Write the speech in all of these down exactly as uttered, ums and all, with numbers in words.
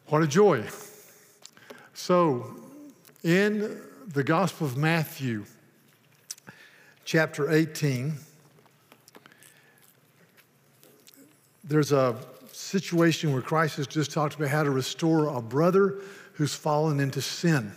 What a joy. So, in the Gospel of Matthew, chapter eighteen, there's a situation where Christ has just talked about how to restore a brother who's fallen into sin.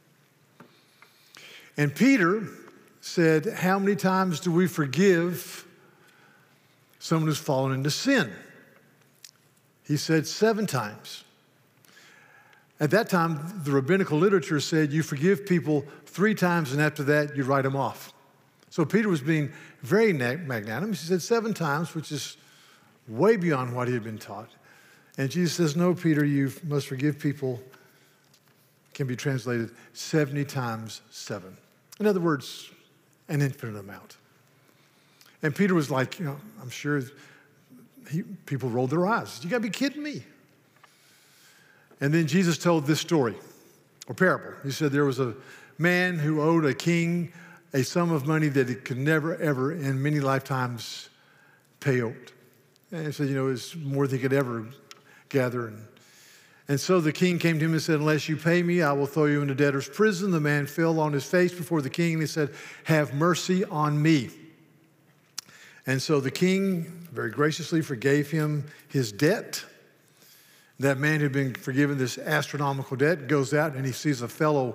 And Peter said, how many times do we forgive someone who's fallen into sin? He said seven times. At that time, the rabbinical literature said you forgive people three times, and after that, you write them off. So Peter was being very magnanimous. He said seven times, which is way beyond what he had been taught. And Jesus says, no, Peter, you must forgive people, can be translated seventy times seven. In other words, an infinite amount. And Peter was like, you know, I'm sure he, people rolled their eyes. You got to be kidding me. And then Jesus told this story, or parable. He said there was a man who owed a king a sum of money that he could never, ever, in many lifetimes, pay out. And he said, you know, it's more than he could ever gather. And, and so the king came to him and said, unless you pay me, I will throw you into debtor's prison. The man fell on his face before the king, and he said, have mercy on me. And so the king very graciously forgave him his debt. That man who'd been forgiven this astronomical debt goes out and he sees a fellow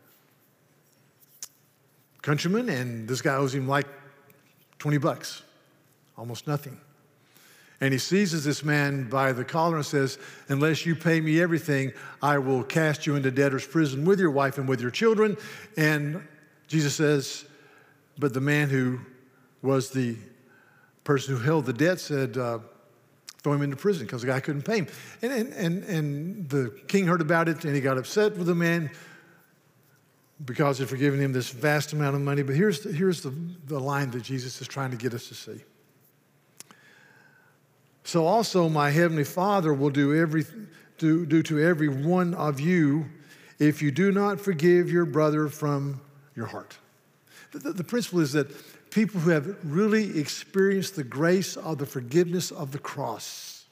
countryman, and this guy owes him like twenty bucks, almost nothing. And he seizes this man by the collar and says, unless you pay me everything, I will cast you into debtor's prison with your wife and with your children. And Jesus says, but the man who was the person who held the debt said, uh, throw him into prison because the guy couldn't pay him. And, and, and, and the king heard about it, and he got upset with the man because he'd forgiven him this vast amount of money. But here's the, here's the, the line that Jesus is trying to get us to see. So also my heavenly Father will do, every, do, do to every one of you if you do not forgive your brother from your heart. The, the, the principle is that people who have really experienced the grace of the forgiveness of the cross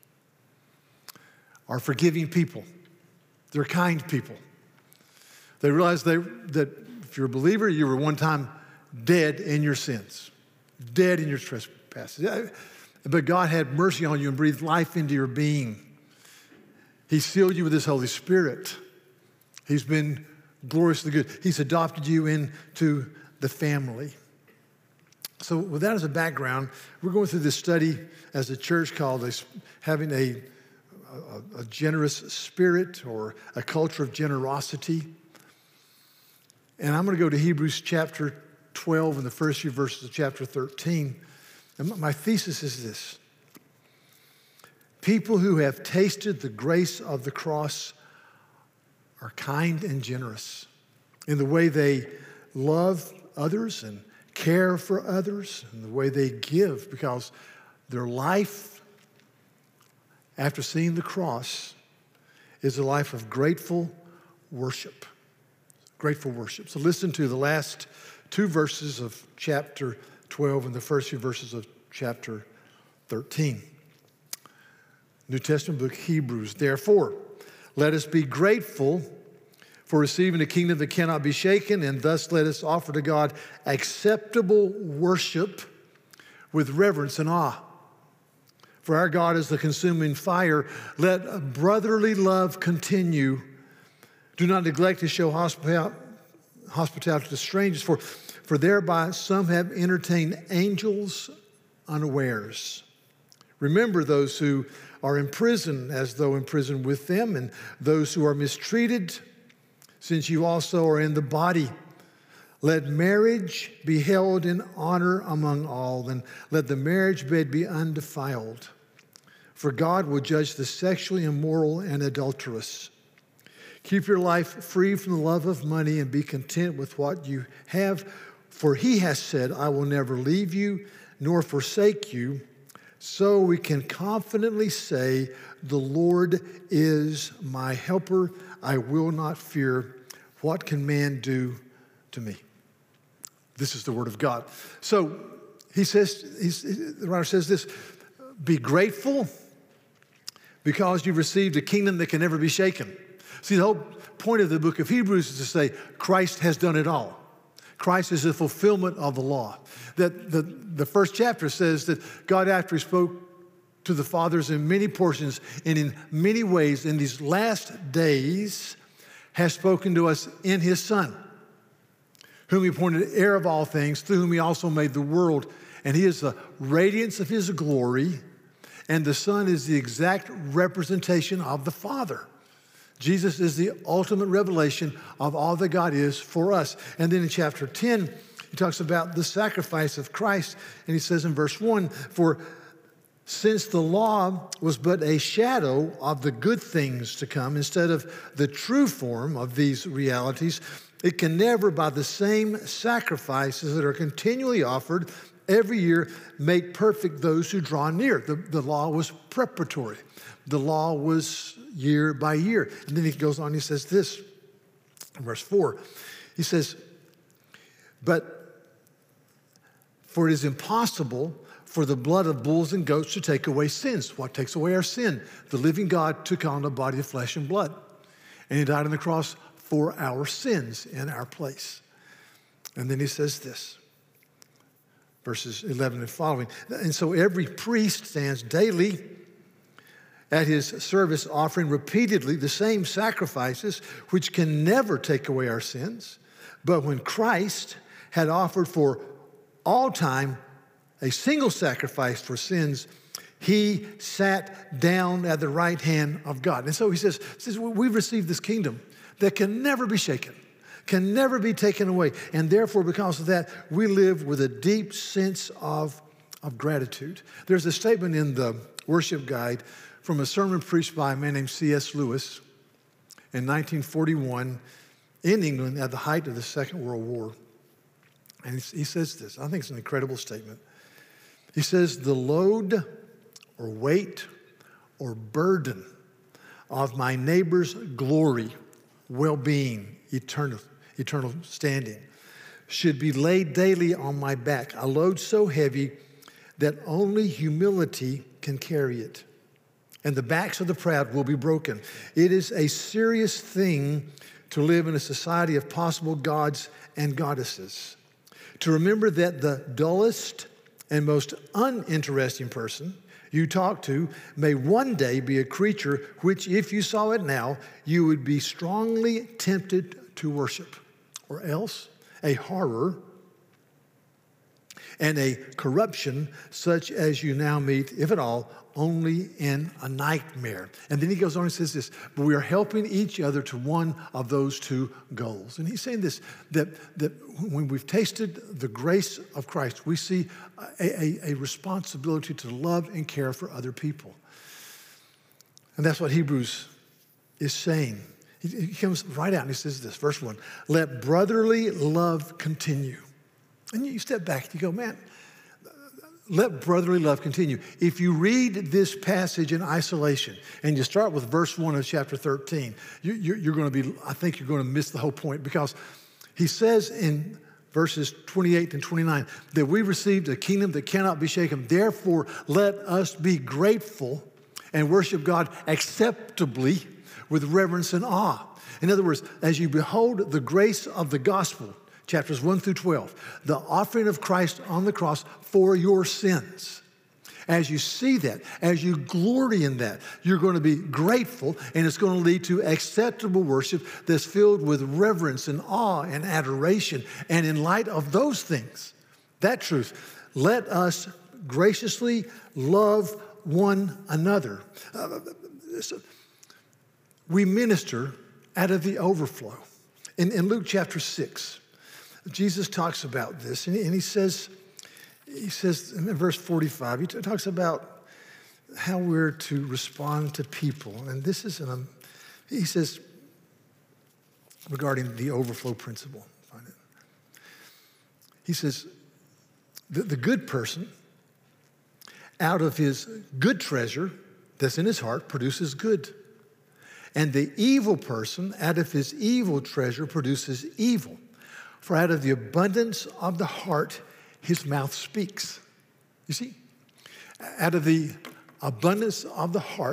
are forgiving people. They're kind people. They realize they, that if you're a believer, you were one time dead in your sins, dead in your trespasses. But God had mercy on you and breathed life into your being. He sealed you with His Holy Spirit. He's been gloriously good. He's adopted you into the family. So with that as a background, we're going through this study as a church called a, having a, a, a generous spirit or a culture of generosity. And I'm going to go to Hebrews chapter twelve and the first few verses of chapter thirteen. And my thesis is this. People who have tasted the grace of the cross are kind and generous in the way they love others and care for others, and the way they give, because their life after seeing the cross is a life of grateful worship. Grateful worship. So listen to the last two verses of chapter twelve and the first few verses of chapter thirteen. New Testament book, Hebrews. Therefore, let us be grateful for receiving a kingdom that cannot be shaken, and thus let us offer to God acceptable worship with reverence and awe. For our God is the consuming fire. Let brotherly love continue. Do not neglect to show hospitality to strangers, for, for thereby some have entertained angels unawares. Remember those who are in prison as though in prison with them, and those who are mistreated, since you also are in the body. Let marriage be held in honor among all, and let the marriage bed be undefiled. For God will judge the sexually immoral and adulterous. Keep your life free from the love of money and be content with what you have. For He has said, I will never leave you nor forsake you. So we can confidently say, the Lord is my helper. I will not fear. What can man do to me? This is the word of God. So he says, he's, the writer says this, be grateful, because you've received a kingdom that can never be shaken. See, the whole point of the book of Hebrews is to say Christ has done it all. Christ is the fulfillment of the law. That the, the first chapter says that God, after he spoke to the fathers in many portions and in many ways in these last days, has spoken to us in his Son, whom he appointed heir of all things, through whom he also made the world. And he is the radiance of his glory, and the Son is the exact representation of the Father. Jesus is the ultimate revelation of all that God is for us. And then in chapter ten, he talks about the sacrifice of Christ. And he says in verse one, for since the law was but a shadow of the good things to come, instead of the true form of these realities, it can never, by the same sacrifices that are continually offered every year, make perfect those who draw near. The, the law was preparatory. The law was year by year. And then he goes on, he says this, in verse four. He says, but for it is impossible for the blood of bulls and goats to take away sins. What takes away our sin? The living God took on a body of flesh and blood. And he died on the cross for our sins in our place. And then he says this, verses eleven and following. And so every priest stands daily at his service, offering repeatedly the same sacrifices, which can never take away our sins. But when Christ had offered for all time a single sacrifice for sins, he sat down at the right hand of God. And so he says, says we've received this kingdom that can never be shaken, can never be taken away. And therefore, because of that, we live with a deep sense of, of gratitude. There's a statement in the worship guide from a sermon preached by a man named C S Lewis in nineteen forty-one in England at the height of the Second World War. And he says this, I think it's an incredible statement. He says, the load or weight or burden of my neighbor's glory, well-being, eternal, eternal standing, should be laid daily on my back, a load so heavy that only humility can carry it. And the backs of the proud will be broken. It is a serious thing to live in a society of possible gods and goddesses. To remember that the dullest and most uninteresting person you talk to may one day be a creature which, if you saw it now, you would be strongly tempted to worship. Or else a horror and a corruption such as you now meet, if at all, only in a nightmare. And then he goes on and says this, but we are helping each other to one of those two goals. And he's saying this, that, that when we've tasted the grace of Christ, we see a, a, a responsibility to love and care for other people. And that's what Hebrews is saying. He, he comes right out and he says this, verse one, let brotherly love continue. And you step back and you go, man, let brotherly love continue. If you read this passage in isolation and you start with verse one of chapter thirteen, you, you're, you're going to be, I think you're going to miss the whole point, because he says in verses twenty-eight and twenty-nine that we received a kingdom that cannot be shaken. Therefore, let us be grateful and worship God acceptably with reverence and awe. In other words, as you behold the grace of the gospel, chapters one through twelve, the offering of Christ on the cross for your sins. As you see that, as you glory in that, you're going to be grateful, and it's going to lead to acceptable worship that's filled with reverence and awe and adoration. And in light of those things, that truth, let us graciously love one another. Uh, so we minister out of the overflow. In, in Luke chapter six, Jesus talks about this, and he, and he says, he says in verse forty-five, he t- talks about how we're to respond to people. And this is, an, um, he says, regarding the overflow principle, find it. He says, the, the good person, out of his good treasure that's in his heart, produces good. And the evil person, out of his evil treasure, produces evil. For out of the abundance of the heart, his mouth speaks. You see, out of the abundance of the heart,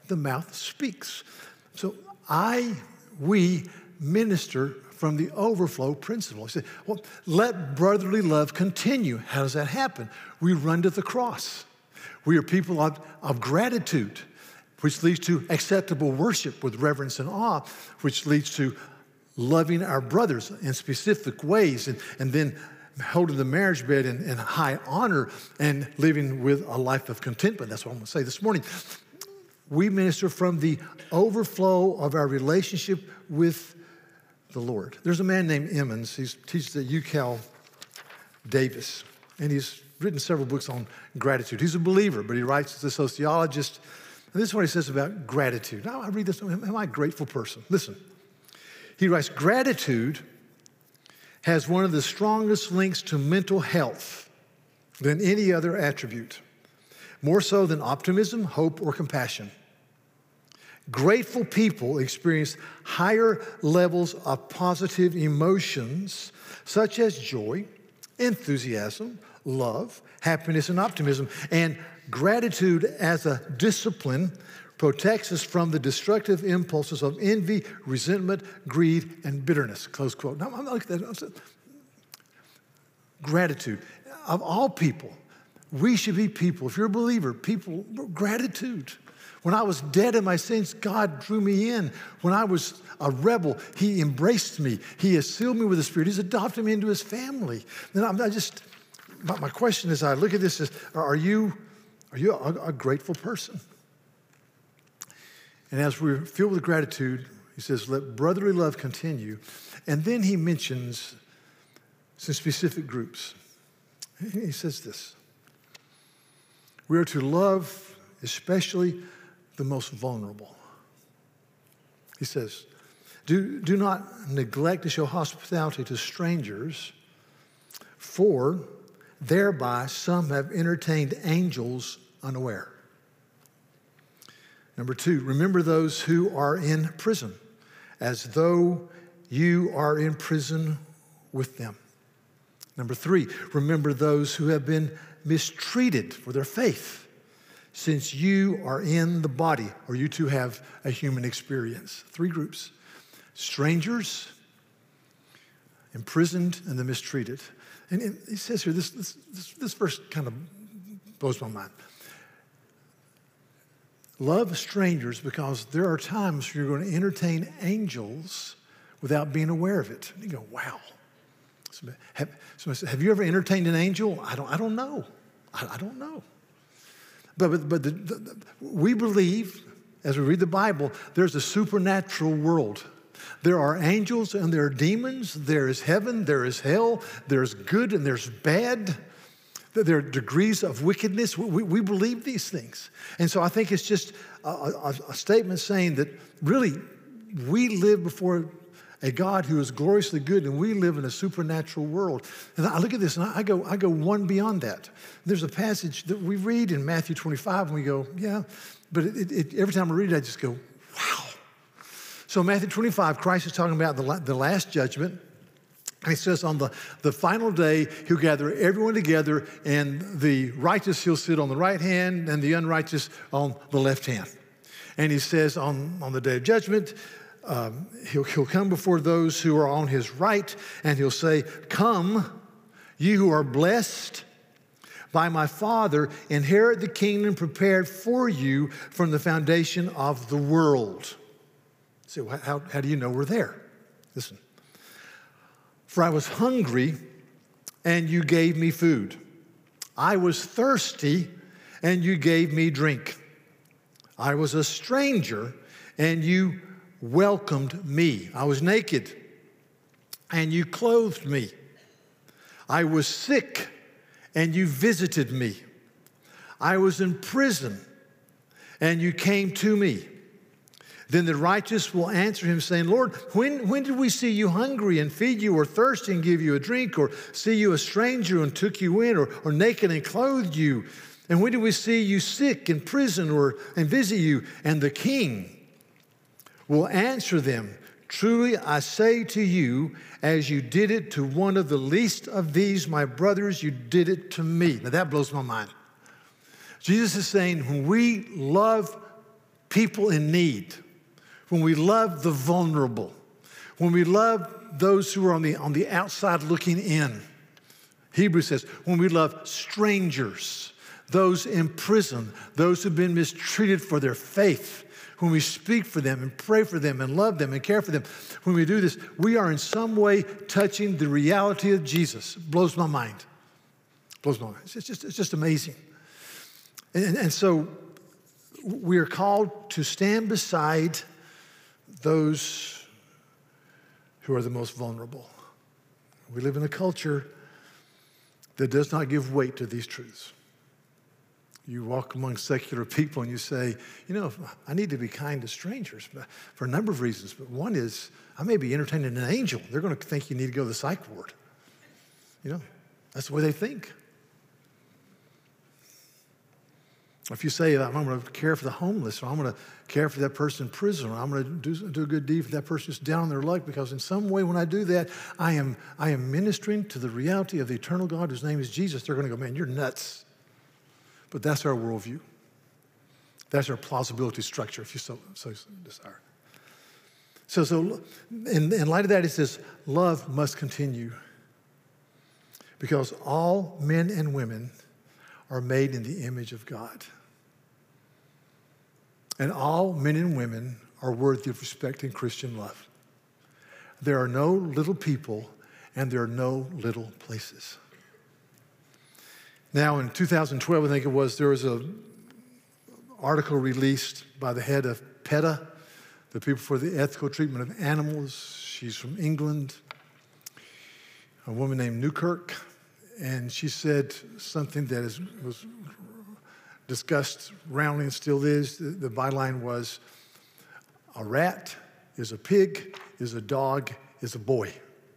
the mouth speaks. So I, we minister from the overflow principle. He said, well, let brotherly love continue. How does that happen? We run to the cross. We are people of, of gratitude, which leads to acceptable worship with reverence and awe, which leads to loving our brothers in specific ways, and, and then holding the marriage bed in, in high honor and living with a life of contentment. That's what I'm going to say this morning. We minister from the overflow of our relationship with the Lord. There's a man named Emmons. He teaches at U Cal Davis, and he's written several books on gratitude. He's a believer, but he writes as a sociologist. And this is what he says about gratitude. Now, I read this. Am I a grateful person? Listen. He writes, gratitude has one of the strongest links to mental health than any other attribute, more so than optimism, hope, or compassion. Grateful people experience higher levels of positive emotions such as joy, enthusiasm, love, happiness, and optimism. And gratitude as a discipline protects us from the destructive impulses of envy, resentment, greed, and bitterness, close quote. Now, I'm looking at that. Gratitude. Of all people, we should be people, if you're a believer, people, gratitude. When I was dead in my sins, God drew me in. When I was a rebel, he embraced me. He has sealed me with the Spirit. He's adopted me into his family. And I'm not just, my question as I look at this is, are you, are you a, a grateful person? And as we're filled with gratitude, he says, let brotherly love continue. And then he mentions some specific groups. He says this, we are to love especially the most vulnerable. He says, do, do not neglect to show hospitality to strangers, for thereby some have entertained angels unaware. Number two, remember those who are in prison, as though you are in prison with them. Number three, remember those who have been mistreated for their faith, since you are in the body, or you too have a human experience. Three groups: strangers, imprisoned, and the mistreated. And it, he says here, this, this, this, this verse kind of blows my mind. Love strangers because there are times you're going to entertain angels without being aware of it. And you go, wow. Somebody, have, somebody said, have you ever entertained an angel? I don't, I don't know. I, I don't know. But, but, but the, the, the, we believe, as we read the Bible, there's a supernatural world. There are angels and there are demons. There is heaven, there is hell, there's good and there's bad. There are degrees of wickedness. We, we believe these things. And so I think it's just a, a, a statement saying that really we live before a God who is gloriously good, and we live in a supernatural world. And I look at this and I go, I go one beyond that. There's a passage that we read in Matthew twenty-five and we go, yeah, but it, it, every time I read it, I just go, wow. So Matthew twenty-five, Christ is talking about the, the last judgment. And he says on the, the final day, he'll gather everyone together, and the righteous he'll sit on the right hand and the unrighteous on the left hand. And he says on, on the day of judgment, um, he'll, he'll come before those who are on his right, and he'll say, come, you who are blessed by my Father, inherit the kingdom prepared for you from the foundation of the world. So how, how do you know we're there? Listen. For I was hungry, and you gave me food. I was thirsty, and you gave me drink. I was a stranger, and you welcomed me. I was naked, and you clothed me. I was sick, and you visited me. I was in prison, and you came to me. Then the righteous will answer him, saying, Lord, when, when did we see you hungry and feed you, or thirsty and give you a drink, or see you a stranger and took you in, or, or naked and clothed you? And when did we see you sick in prison or and visit you? And the king will answer them, truly I say to you, as you did it to one of the least of these, my brothers, you did it to me. Now that blows my mind. Jesus is saying, when we love people in need, when we love the vulnerable, when we love those who are on the, on the outside looking in. Hebrews says, when we love strangers, those in prison, those who've been mistreated for their faith, when we speak for them and pray for them and love them and care for them, when we do this, we are in some way touching the reality of Jesus. It blows my mind. It blows my mind. It's just, it's just amazing. And, and, and so we are called to stand beside those who are the most vulnerable. We live in a culture that does not give weight to these truths. You walk among secular people and you say, you know, I need to be kind to strangers for a number of reasons. But one is, I may be entertaining an angel. They're going to think you need to go to the psych ward. You know, that's the way they think. If you say, I'm going to care for the homeless, or I'm going to care for that person in prison, or I'm going to do, do a good deed for that person who's down on their luck, because in some way when I do that, I am, I am ministering to the reality of the eternal God whose name is Jesus. They're going to go, man, you're nuts. But that's our worldview. That's our plausibility structure, if you so, so desire. So, so in, in light of that, it says, love must continue, because all men and women are made in the image of God. And all men and women are worthy of respect in Christian love. There are no little people, and there are no little places. Now, in two thousand twelve, I think it was, there was an article released by the head of PETA, the People for the Ethical Treatment of Animals. She's from England, a woman named Newkirk, and she said something that is, was discussed roundly and still is. The, the byline was, a rat is a pig, is a dog, is a boy.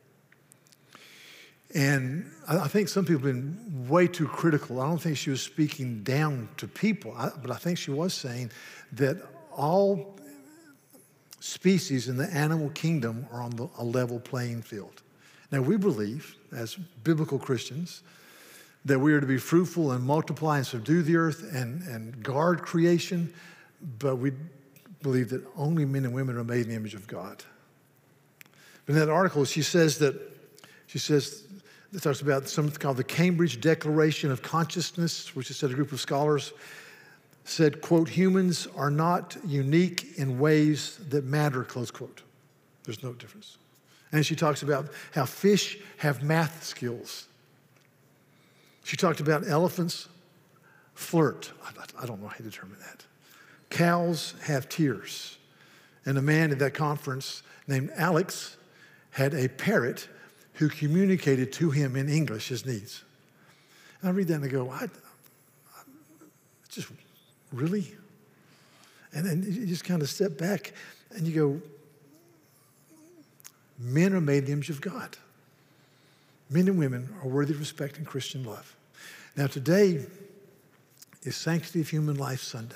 And I think some people have been way too critical. I don't think she was speaking down to people, but I think she was saying that all species in the animal kingdom are on the, a level playing field. Now, we believe, as biblical Christians, that we are to be fruitful and multiply and subdue the earth and, and guard creation, but we believe that only men and women are made in the image of God. But in that article, she says that, she says, it talks about something called the Cambridge Declaration of Consciousness, which is said a group of scholars said, quote, humans are not unique in ways that matter, close quote. There's no difference. And she talks about how fish have math skills. She talked about elephants flirt. I, I don't know how to determine that. Cows have tears. And a man at that conference named Alex had a parrot who communicated to him in English his needs. And I read that and I go, I, I just, really? And then you just kind of step back and you go, men are made in the image of God. Men and women are worthy of respect in Christian love. Now today is Sanctity of Human Life Sunday.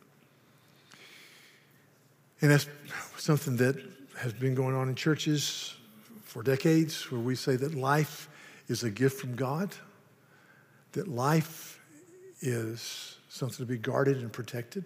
And that's something that has been going on in churches for decades, where we say that life is a gift from God, that life is something to be guarded and protected.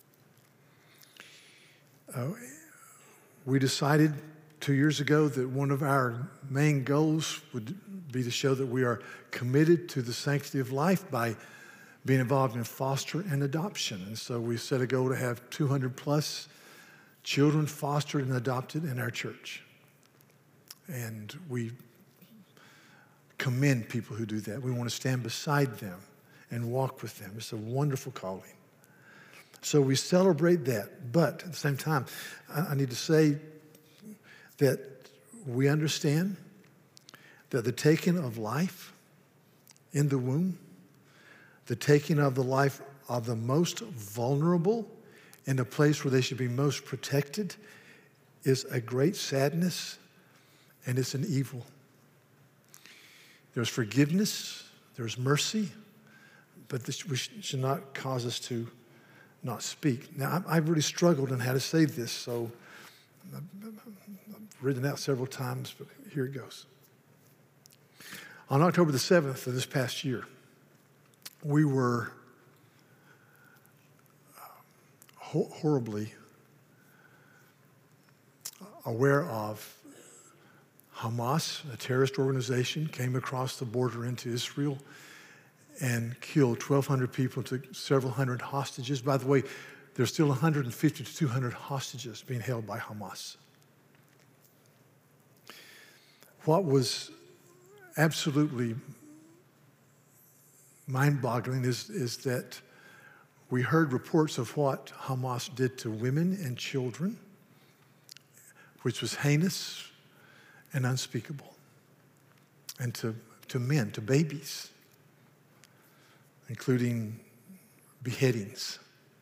Uh, we decided two years ago that one of our main goals would be to show that we are committed to the sanctity of life by being involved in foster and adoption. And so we set a goal to have two hundred plus children fostered and adopted in our church. And we commend people who do that. We want to stand beside them and walk with them. It's a wonderful calling. So we celebrate that. But at the same time, I need to say that we understand that the taking of life in the womb, the taking of the life of the most vulnerable in a place where they should be most protected, is a great sadness, and it's an evil. There's forgiveness, there's mercy, but this should not cause us to not speak. Now, I've really struggled on how to say this, so I've written it out several times, but here it goes. On October the seventh of this past year, we were ho- horribly aware of, Hamas, a terrorist organization, came across the border into Israel and killed twelve hundred people, took several hundred hostages. By the way, there's still one hundred fifty to two hundred hostages being held by Hamas. What was absolutely mind-boggling is, is that we heard reports of what Hamas did to women and children, which was heinous and unspeakable, and to, to men, to babies, including beheadings.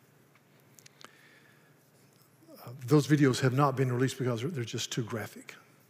Uh, those videos have not been released because they're just too graphic.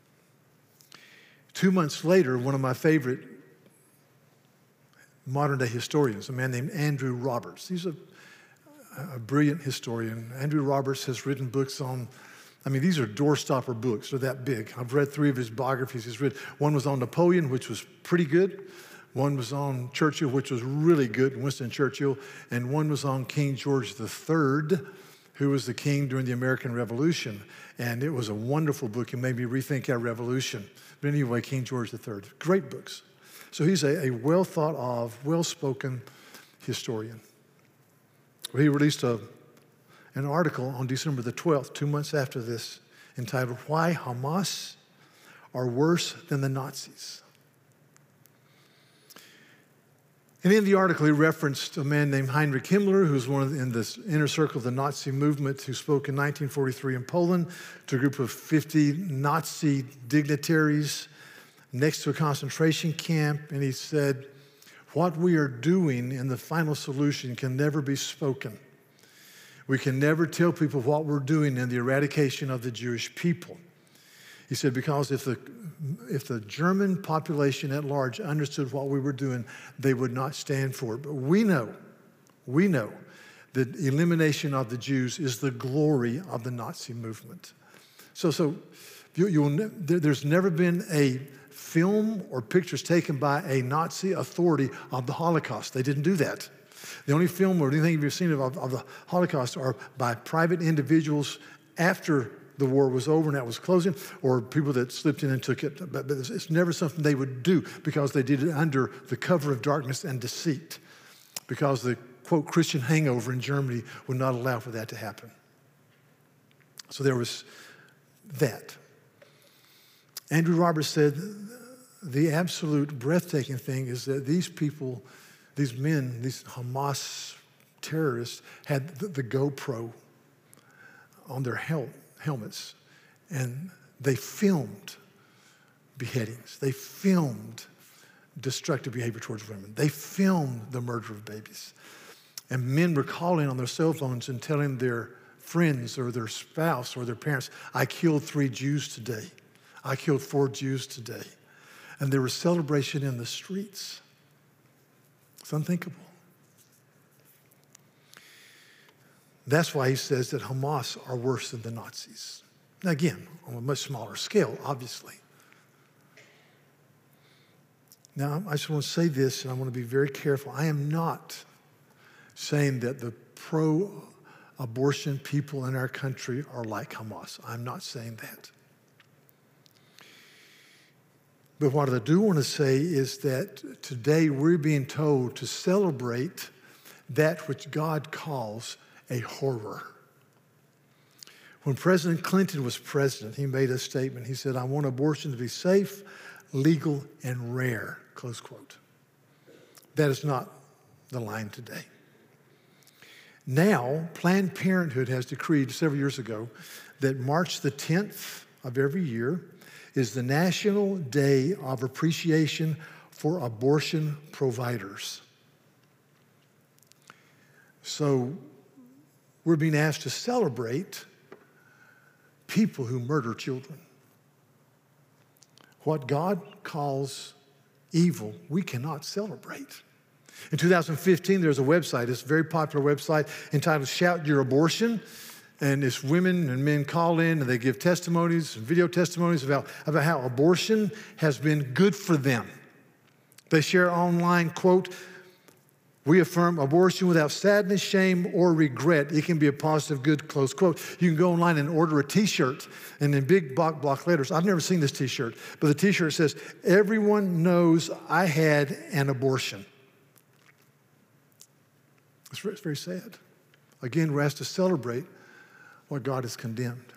Two months later, one of my favorite modern-day historians, a man named Andrew Roberts. He's a, a brilliant historian. Andrew Roberts has written books on, I mean, these are doorstopper books. They're that big. I've read three of his biographies he's written. One was on Napoleon, which was pretty good. One was on Churchill, which was really good, Winston Churchill. And one was on King George the Third, who was the king during the American Revolution. And it was a wonderful book. It made me rethink our revolution. But anyway, King George the Third. Great books. So he's a, a well-thought-of, well-spoken historian. Well, he released a, an article on December the twelfth, two months after this, entitled, Why Hamas Are Worse Than the Nazis. And in the article, he referenced a man named Heinrich Himmler, who was one of the, in this inner circle of the Nazi movement, who spoke in nineteen forty-three in Poland to a group of fifty Nazi dignitaries next to a concentration camp. And he said, what we are doing in the final solution can never be spoken. We can never tell people what we're doing in the eradication of the Jewish people. He said, because if the, if the German population at large understood what we were doing, they would not stand for it. But we know, we know that elimination of the Jews is the glory of the Nazi movement. So, so you, you'll ne- there, there's never been a film or pictures taken by a Nazi authority of the Holocaust. They didn't do that. The only film or anything you've seen of, of the Holocaust are by private individuals after the war was over and that was closing, or people that slipped in and took it. But, but it's, it's never something they would do because they did it under the cover of darkness and deceit, because the, quote, Christian hangover in Germany would not allow for that to happen. So there was that. Andrew Roberts said the absolute breathtaking thing is that these people, these men, these Hamas terrorists had the, the GoPro on their hel- helmets, and they filmed beheadings. They filmed destructive behavior towards women. They filmed the murder of babies. And men were calling on their cell phones and telling their friends or their spouse or their parents, I killed three Jews today. I killed four Jews today. And there was celebration in the streets. It's unthinkable. That's why he says that Hamas are worse than the Nazis. Now again, on a much smaller scale, obviously. Now, I just want to say this, and I want to be very careful. I am not saying that the pro-abortion people in our country are like Hamas. I'm not saying that. But what I do want to say is that today we're being told to celebrate that which God calls a horror. When President Clinton was president, he made a statement. He said, I want abortion to be safe, legal, and rare, close quote. That is not the line today. Now, Planned Parenthood has decreed several years ago that March the tenth of every year is the National Day of Appreciation for Abortion Providers. So we're being asked to celebrate people who murder children. What God calls evil, we cannot celebrate. In two thousand fifteen, there's a website, it's a very popular website entitled Shout Your Abortion. And it's women and men call in and they give testimonies, video testimonies about, about how abortion has been good for them. They share online, quote, We affirm abortion without sadness, shame, or regret. It can be a positive good, close quote. You can go online and order a t-shirt, and in big block, block letters, I've never seen this t-shirt, but the t-shirt says, everyone knows I had an abortion. It's very, it's very sad. Again, we're asked to celebrate what God has condemned.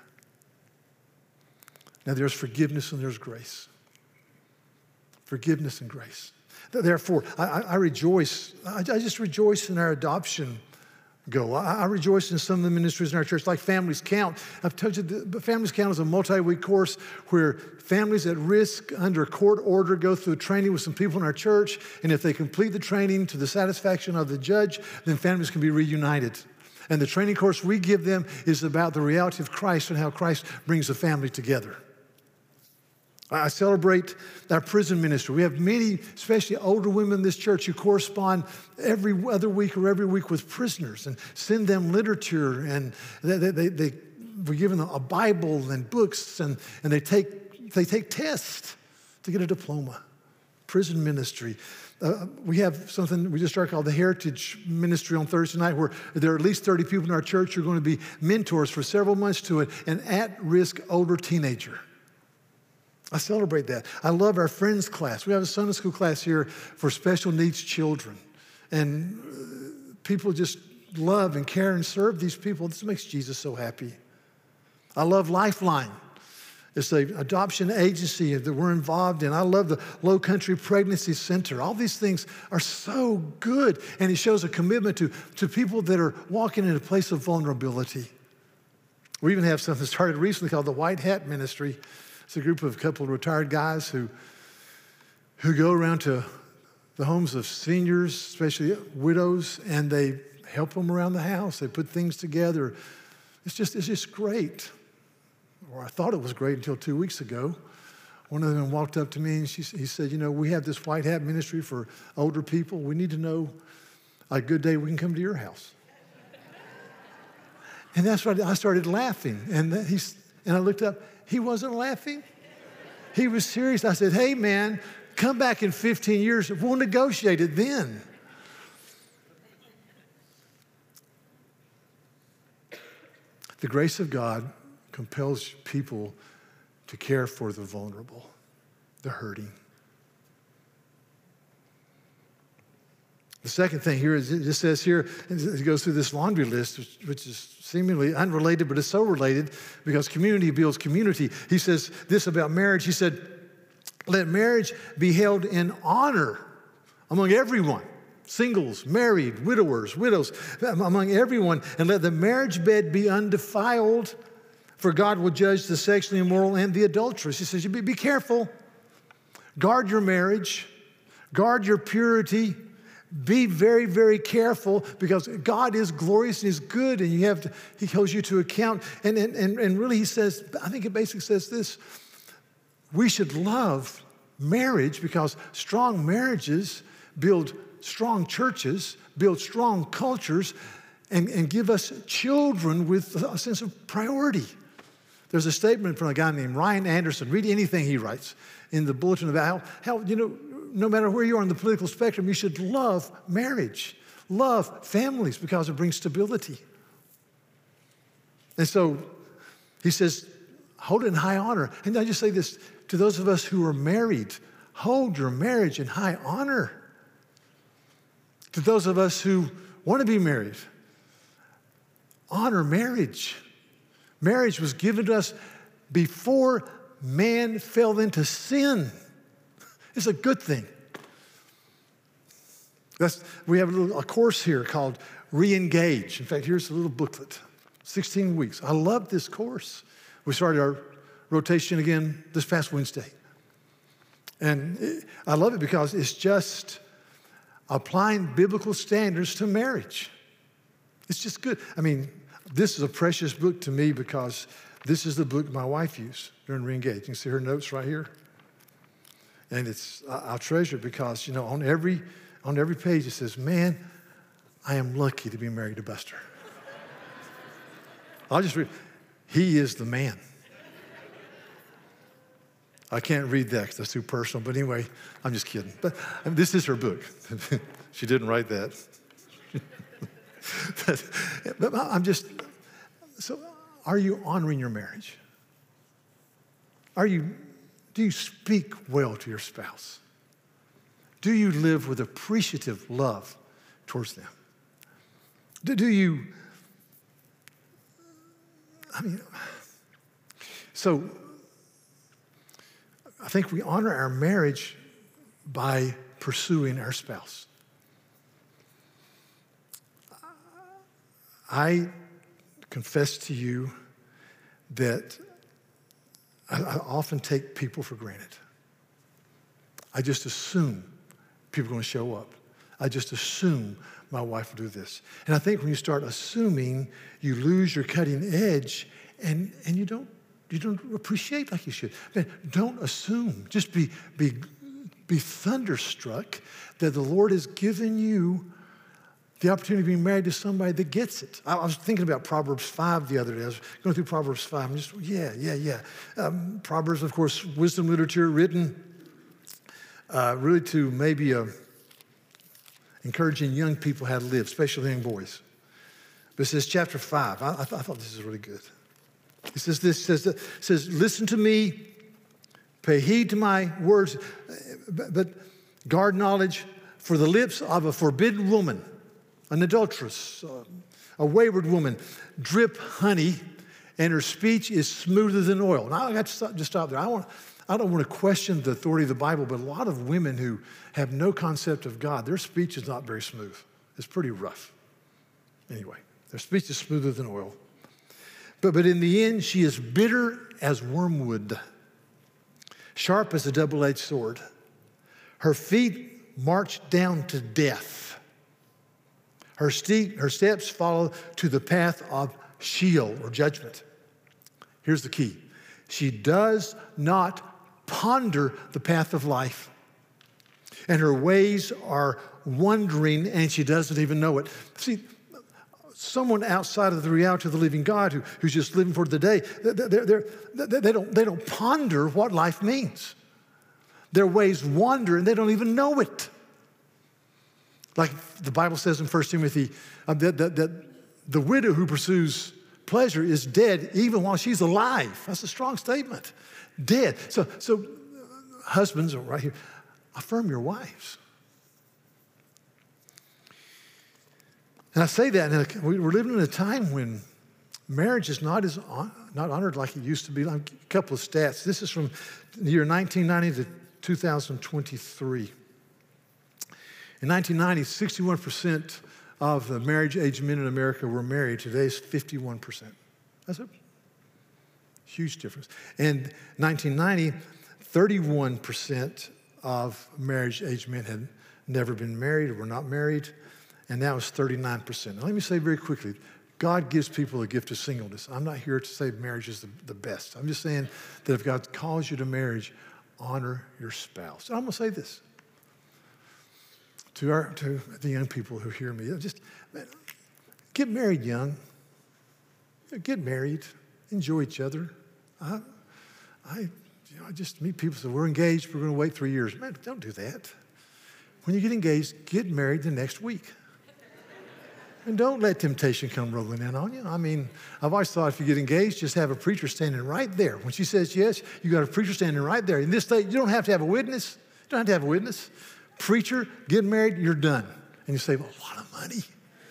Now there's forgiveness and there's grace. Forgiveness and grace. Therefore, I, I rejoice. I, I just rejoice in our adoption goal. I, I rejoice in some of the ministries in our church, like Families Count. I've told you, the, Families Count is a multi-week course where families at risk under court order go through training with some people in our church, and if they complete the training to the satisfaction of the judge, then families can be reunited. And the training course we give them is about the reality of Christ and how Christ brings the family together. I celebrate our prison ministry. We have many, especially older women in this church, who correspond every other week or every week with prisoners and send them literature. And they, they, they, we give them a Bible and books, and, and they, take, they take tests to get a diploma. Prison ministry. Uh, we have something we just started called the Heritage Ministry on Thursday night, where there are at least thirty people in our church who are going to be mentors for several months to it, an at-risk older teenager. I celebrate that. I love our Friends class. We have a Sunday school class here for special needs children. And people just love and care and serve these people. This makes Jesus so happy. I love Lifeline. It's an adoption agency that we're involved in. I love the Low Country Pregnancy Center. All these things are so good. And it shows a commitment to, to people that are walking in a place of vulnerability. We even have something started recently called the White Hat Ministry. It's a group of a couple of retired guys who, who go around to the homes of seniors, especially widows, and they help them around the house. They put things together. It's just, it's just great. Or I thought it was great until two weeks ago. One of them walked up to me and she, he said, you know, we have this White Hat Ministry for older people. We need to know a good day we can come to your house. And that's why I started laughing. And, he's, and I looked up. He wasn't laughing. He was serious. I said, hey, man, come back in fifteen years. We'll negotiate it then. The grace of God compels people to care for the vulnerable, the hurting. The second thing here is it just says here, it goes through this laundry list, which, which is seemingly unrelated, but it's so related because community builds community. He says this about marriage. He said, let marriage be held in honor among everyone, singles, married, widowers, widows, among everyone, and let the marriage bed be undefiled, for God will judge the sexually immoral and the adulterous. He says, you be, be careful. Guard your marriage. Guard your purity. Be very, very careful because God is glorious and He's good, and you have to, He holds you to account. And, and, and, and really He says, I think it basically says this, we should love marriage because strong marriages build strong churches, build strong cultures, and, and give us children with a sense of priority. There's a statement from a guy named Ryan Anderson. Read anything he writes in the bulletin about how, how you know, no matter where you are on the political spectrum, you should love marriage, love families because it brings stability. And so he says, hold it in high honor. And I just say this to those of us who are married, hold your marriage in high honor. To those of us who want to be married, honor marriage. Marriage was given to us before man fell into sin. It's a good thing. That's, we have a, little, a course here called Re-Engage. In fact, here's a little booklet, sixteen weeks. I love this course. We started our rotation again this past Wednesday. And it, I love it because it's just applying biblical standards to marriage. It's just good. I mean, this is a precious book to me because this is the book my wife used during Re-Engage. You can see her notes right here. And it's, I'll treasure it because, you know, on every, on every page it says, man, I am lucky to be married to Buster. I'll just read, he is the man. I can't read that because that's too personal, but anyway, I'm just kidding. But this is her book. She didn't write that. but, but I'm just, so are you honoring your marriage? Are you, do you speak well to your spouse? Do you live with appreciative love towards them? Do, do you, I mean, so I think we honor our marriage by pursuing our spouse. I confess to you that I, I often take people for granted. I just assume people are going to show up. I just assume my wife will do this. And I think when you start assuming, you lose your cutting edge and, and you don't you don't appreciate like you should. Man, don't assume. Just be, be, be thunderstruck that the Lord has given you the opportunity to be married to somebody that gets it. I, I was thinking about Proverbs five the other day. I was going through Proverbs five. I'm just, yeah, yeah, yeah. Um, Proverbs, of course, wisdom literature written uh, really to maybe uh, encouraging young people how to live, especially young boys. But it says chapter five. I, I, th- I thought this is really good. It says this, says, it says, listen to me, pay heed to my words, but, but guard knowledge, for the lips of a forbidden woman, an adulteress, uh, a wayward woman, drip honey, and her speech is smoother than oil. Now I got to stop, just stop there. I, want, I don't want to question the authority of the Bible, but a lot of women who have no concept of God, their speech is not very smooth. It's pretty rough. Anyway, their speech is smoother than oil. But, but in the end, she is bitter as wormwood, sharp as a double-edged sword. Her feet march down to death. Her, steep, her steps follow to the path of Sheol, or judgment. Here's the key. She does not ponder the path of life, and her ways are wandering, and she doesn't even know it. See, someone outside of the reality of the living God who, who's just living for the day, they're, they're, they're, they, don't, they don't ponder what life means. Their ways wander, and they don't even know it. Like the Bible says in First Timothy, uh, that, that, that the widow who pursues pleasure is dead even while she's alive. That's a strong statement. Dead. So, so husbands are right here. Affirm your wives. And I say that, and we're living in a time when marriage is not as on, not honored like it used to be. Like a couple of stats. This is from the year nineteen ninety to two thousand twenty-three. In nineteen ninety, sixty-one percent of the marriage-age men in America were married. Today is fifty-one percent. That's a huge difference. In nineteen ninety, thirty-one percent of marriage-age men had never been married or were not married. And now it's thirty-nine percent. Now, let me say very quickly, God gives people a gift of singleness. I'm not here to say marriage is the, the best. I'm just saying that if God calls you to marriage, honor your spouse. And I'm going to say this to, our, to the young people who hear me. Just man, get married young. Get married. Enjoy each other. I, I, you know, I just meet people who say, we're engaged, we're going to wait three years. Man, don't do that. When you get engaged, get married the next week. And don't let temptation come rolling in on you. I mean, I've always thought if you get engaged, just have a preacher standing right there. When she says yes, you got a preacher standing right there. In this state, you don't have to have a witness. You don't have to have a witness. Preacher, get married, you're done. And you save a lot of money.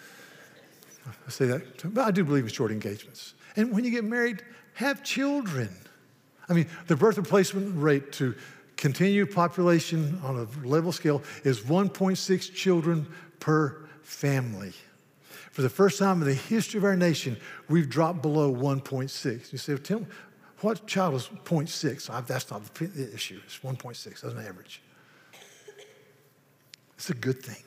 I say that, but I do believe in short engagements. And when you get married, have children. I mean, the birth replacement rate to continued population on a level scale is one point six children per family. For the first time in the history of our nation, we've dropped below one point six. You say, well, Tim, what child is zero point six? That's not the issue. It's one point six. That's an average. It's a good thing.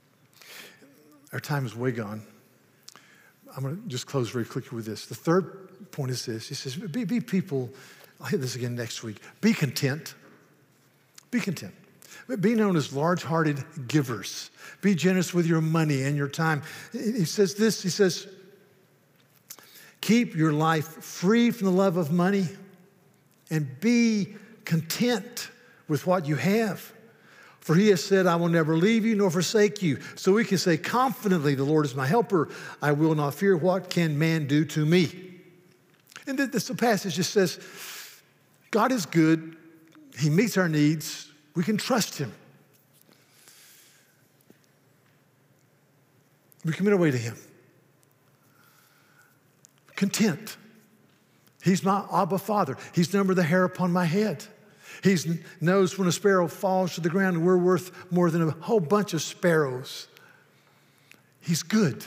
Our time is way gone. I'm going to just close very quickly with this. The third point is this. He says, be, be people, I'll hit this again next week. Be content. Be content. Be known as large-hearted givers. Be generous with your money and your time. He says this, he says, keep your life free from the love of money and be content with what you have. For he has said, I will never leave you nor forsake you. So we can say confidently, the Lord is my helper. I will not fear. What can man do to me? And this passage just says, God is good. He meets our needs. We can trust him. We commit our way to him. Content. He's my Abba Father. He's numbered the hair upon my head. He knows when a sparrow falls to the ground and we're worth more than a whole bunch of sparrows. He's good.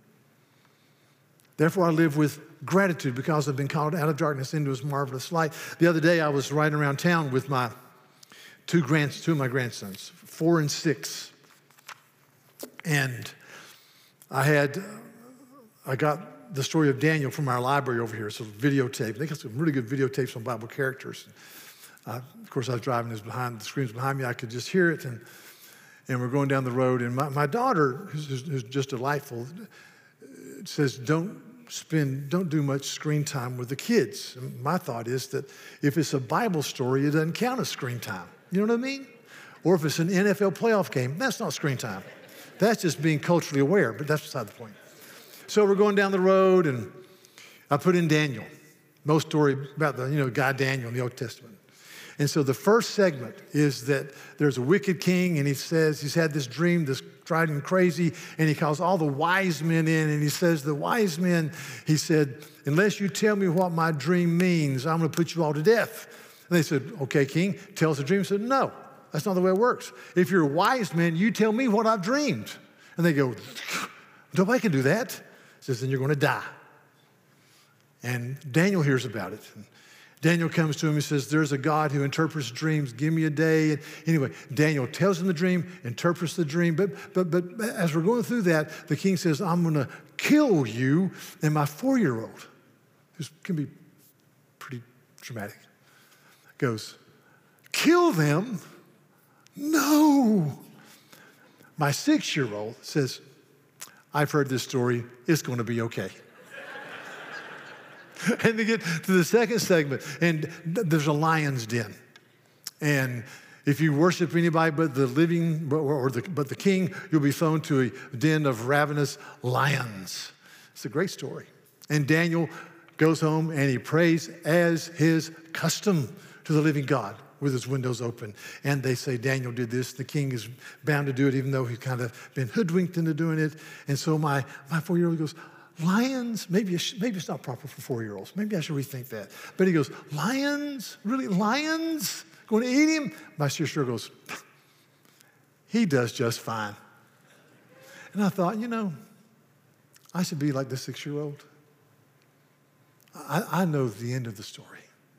Therefore, I live with gratitude because I've been called out of darkness into his marvelous light. The other day, I was riding around town with my two grands, two of my grandsons, four and six. And I had, I got the story of Daniel from our library over here. It's a videotape. They got some really good videotapes on Bible characters. Uh, of course, I was driving, this behind, the screens behind me. I could just hear it, and and we're going down the road. And my, my daughter, who's, who's just delightful, says, "Don't spend, don't do much screen time with the kids." And my thought is that if it's a Bible story, it doesn't count as screen time. You know what I mean? Or if it's an N F L playoff game, that's not screen time. That's just being culturally aware. But that's beside the point. So we're going down the road, and I put in Daniel, most story about the you know guy Daniel in the Old Testament. And so the first segment is that there's a wicked king, and he says he's had this dream that's driving him crazy, and he calls all the wise men in, and he says, the wise men, he said, unless you tell me what my dream means, I'm going to put you all to death. And they said, okay, king, tell us the dream. He said, no, that's not the way it works. If you're a wise man, you tell me what I've dreamed. And they go, nobody can do that. He says, then you're going to die. And Daniel hears about it. Daniel comes to him and says, there's a God who interprets dreams. Give me a day. And anyway, Daniel tells him the dream, interprets the dream. But, but, but as we're going through that, the king says, I'm going to kill you and my four-year-old, who can be pretty dramatic, goes, kill them? No. My six-year-old says, I've heard this story. It's going to be okay. And they get to the second segment, and there's a lion's den. And if you worship anybody but the living, or the, but the king, you'll be thrown to a den of ravenous lions. It's a great story. And Daniel goes home, and he prays as his custom to the living God with his windows open. And they say, Daniel did this. The king is bound to do it, even though he's kind of been hoodwinked into doing it. And so my, my four-year-old goes, lions? Maybe it's, maybe it's not proper for four-year-olds. Maybe I should rethink that. But he goes, lions? Really, lions? Going to eat him? My sister goes, he does just fine. And I thought, you know, I should be like the six-year-old. I, I know the end of the story.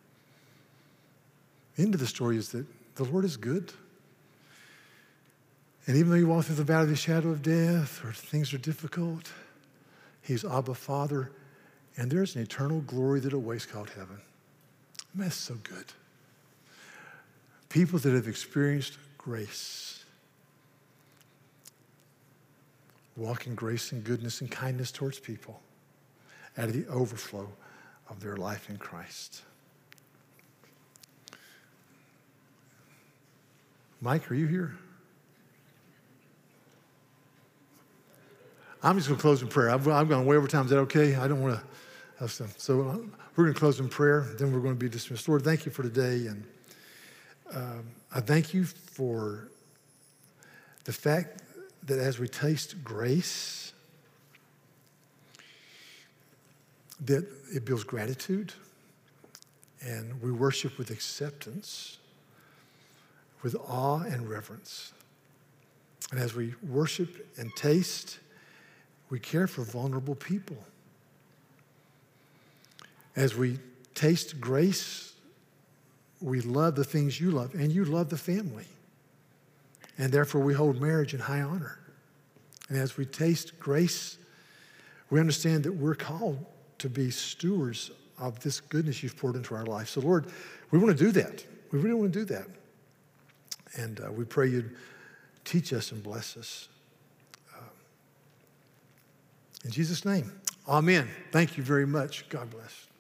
The end of the story is that the Lord is good. And even though you walk through the valley of the shadow of death, or things are difficult, he's Abba Father, and there's an eternal glory that awaits called heaven. Man, that's so good. People that have experienced grace, walk in grace and goodness and kindness towards people out of the overflow of their life in Christ. Mike, are you here? I'm just going to close in prayer. I've, I've gone way over time. Is that okay? I don't want to have some. So uh, we're going to close in prayer. Then we're going to be dismissed. Lord, thank you for today. And um, I thank you for the fact that as we taste grace, that it builds gratitude. And we worship with acceptance, with awe and reverence. And as we worship and taste, we care for vulnerable people. As we taste grace, we love the things you love, and you love the family. And therefore, we hold marriage in high honor. And as we taste grace, we understand that we're called to be stewards of this goodness you've poured into our life. So, Lord, we want to do that. We really want to do that. And uh, we pray you'd teach us and bless us. Uh, in Jesus' name, amen. Thank you very much. God bless.